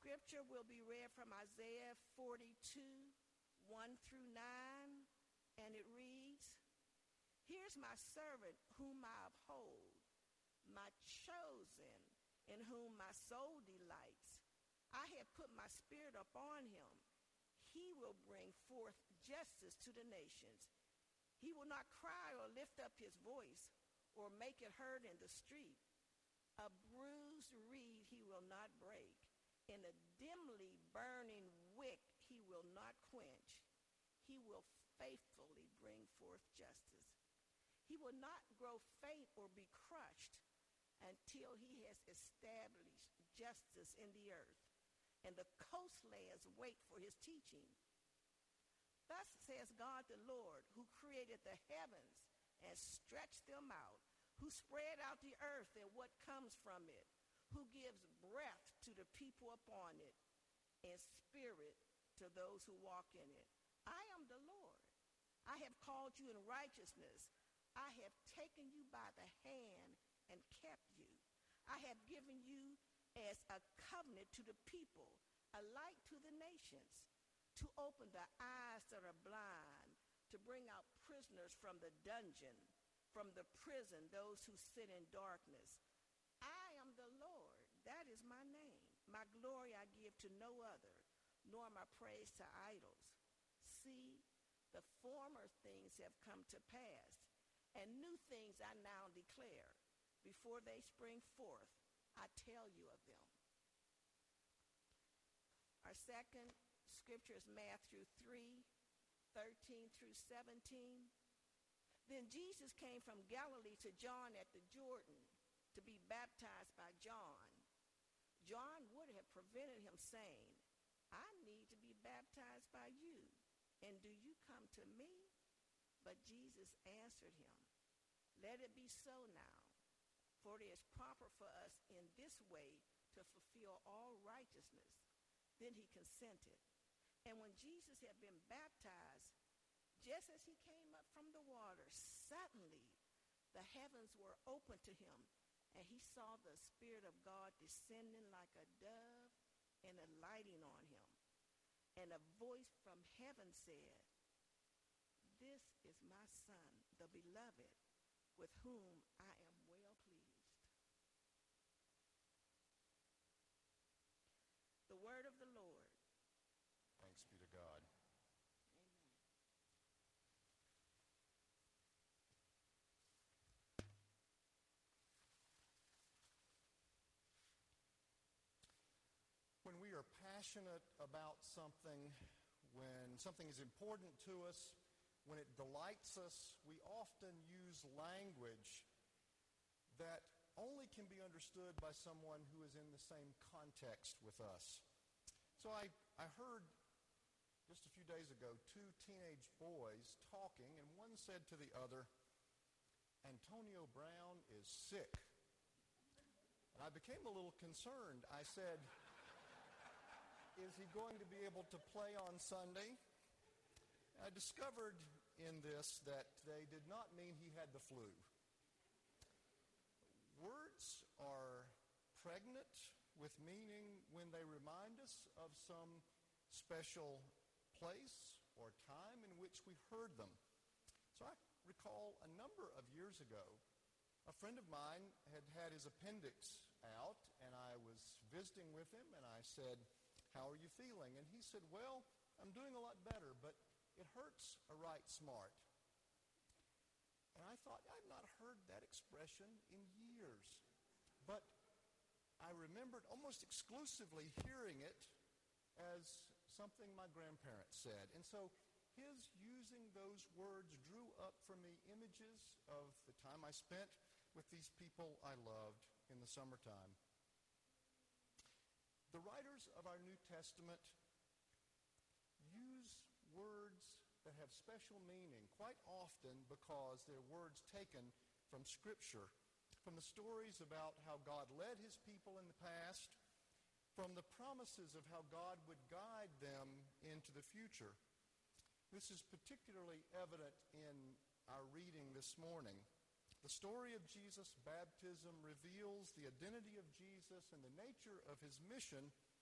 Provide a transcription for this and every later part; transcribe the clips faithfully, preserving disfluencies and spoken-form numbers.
scripture will be read from Isaiah forty-two, one through nine, and it reads, "Here's my servant whom I uphold, my chosen, in whom my soul delights. I have put my spirit upon him. He will bring forth justice to the nations. He will not cry or lift up his voice or make it heard in the street. A bruised reed he will not break. In a dimly burning wick he will not quench. He will faithfully bring forth justice. He will not grow faint or be crushed until he has established justice in the earth, and the coastlands wait for his teaching. Thus says God the Lord, who created the heavens and stretched them out, who spread out the earth and what comes from it, who gives breath to the people upon it, and spirit to those who walk in it. I am the Lord. I have called you in righteousness. I have taken you by the hand and kept you. I have given you as a covenant to the people, a light to the nations, to open the eyes that are blind, to bring out prisoners from the dungeon, from the prison, those who sit in darkness. I am the Lord. That is my name. My glory I give to no other, nor my praise to idols. See, the former things have come to pass, and new things I now declare. Before they spring forth, I tell you of them." Our second scripture is Matthew three, thirteen through seventeen. "Then Jesus came from Galilee to John at the Jordan to be baptized by John. John would have prevented him, saying, 'I need to be baptized by you, and do you come to me?' But Jesus answered him, 'Let it be so now, for it is proper for us in this way to fulfill all righteousness.' Then he consented. And when Jesus had been baptized, just as he came up from the water, suddenly the heavens were opened to him, and he saw the Spirit of God descending like a dove and alighting on him. And a voice from heaven said, 'This is my Son, the beloved, with whom I am well pleased.'" The word of the Lord. Thanks be to God. Amen. When we are passionate about something, when something is important to us, when it delights us, we often use language that only can be understood by someone who is in the same context with us. So I, I heard just a few days ago two teenage boys talking, and one said to the other, "Antonio Brown is sick." And I became a little concerned. I said, "Is he going to be able to play on Sunday?" I discovered in this that they did not mean he had the flu. Words are pregnant with meaning when they remind us of some special place or time in which we heard them. So I recall a number of years ago, a friend of mine had had his appendix out, and I was visiting with him, and I said, "How are you feeling?" And he said, "Well, I'm doing a lot better, but it hurts a right smart." And I thought, I've not heard that expression in years. But I remembered almost exclusively hearing it as something my grandparents said. And so his using those words drew up for me images of the time I spent with these people I loved in the summertime. The writers of our New Testament use words that have special meaning quite often because they're words taken from Scripture, from the stories about how God led his people in the past, from the promises of how God would guide them into the future. This is particularly evident in our reading this morning. The story of Jesus' baptism reveals the identity of Jesus and the nature of his mission,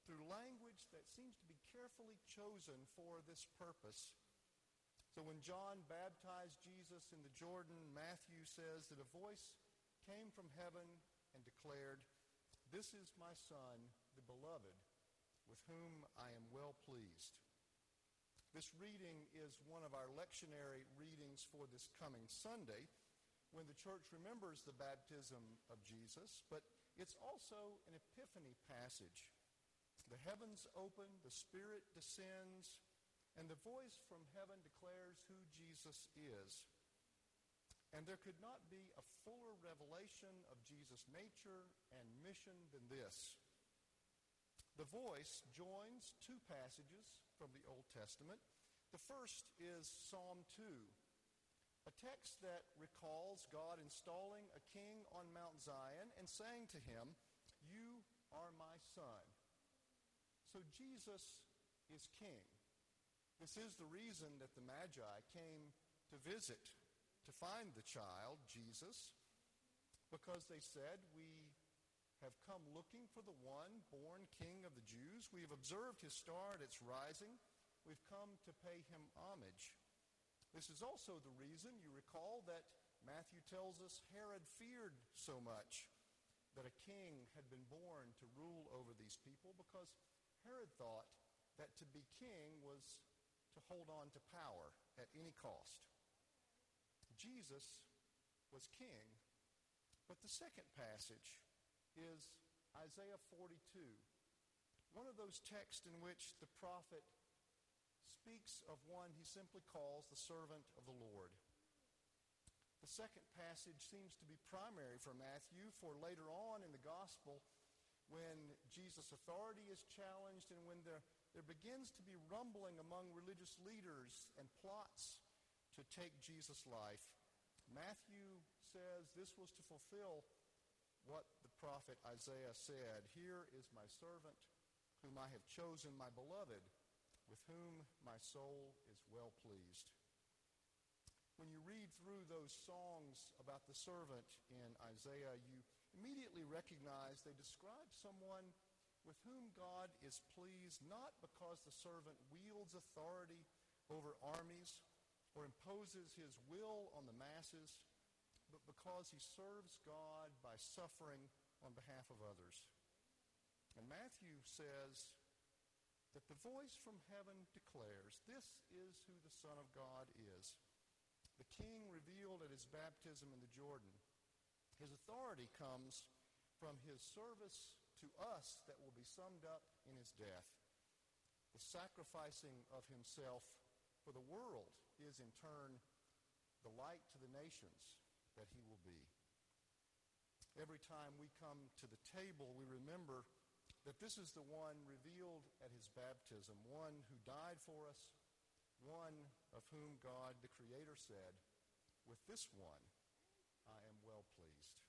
through language that seems to be carefully chosen for this purpose. So when John baptized Jesus in the Jordan, Matthew says that a voice came from heaven and declared, "This is my Son, the beloved, with whom I am well pleased." This reading is one of our lectionary readings for this coming Sunday, when the church remembers the baptism of Jesus, but it's also an Epiphany passage. The heavens open, the Spirit descends, and the voice from heaven declares who Jesus is. And there could not be a fuller revelation of Jesus' nature and mission than this. The voice joins two passages from the Old Testament. The first is Psalm two, a text that recalls God installing a king on Mount Zion and saying to him, "You are my son." So Jesus is king. This is the reason that the Magi came to visit, to find the child, Jesus, because they said, "We have come looking for the one born King of the Jews. We have observed his star at its rising. We've come to pay him homage." This is also the reason, you recall, that Matthew tells us Herod feared so much that a king had been born to rule over these people, because Herod thought that to be king was to hold on to power at any cost. Jesus was king. But the second passage is Isaiah forty-two, one of those texts in which the prophet speaks of one he simply calls the servant of the Lord. The second passage seems to be primary for Matthew, for later on in the gospel, when Jesus' authority is challenged and when there, there begins to be rumbling among religious leaders and plots to take Jesus' life, Matthew says this was to fulfill what the prophet Isaiah said, "Here is my servant, whom I have chosen, my beloved, with whom my soul is well pleased." When you read through those songs about the servant in Isaiah, you immediately recognize they describe someone with whom God is pleased, not because the servant wields authority over armies or imposes his will on the masses, but because he serves God by suffering on behalf of others. And Matthew says that the voice from heaven declares, "This is who the Son of God is." The King revealed at his baptism in the Jordan. His authority comes from his service to us that will be summed up in his death. The sacrificing of himself for the world is in turn the light to the nations that he will be. Every time we come to the table, we remember that this is the one revealed at his baptism, one who died for us, one of whom God, the Creator, said, "With this one I am well pleased."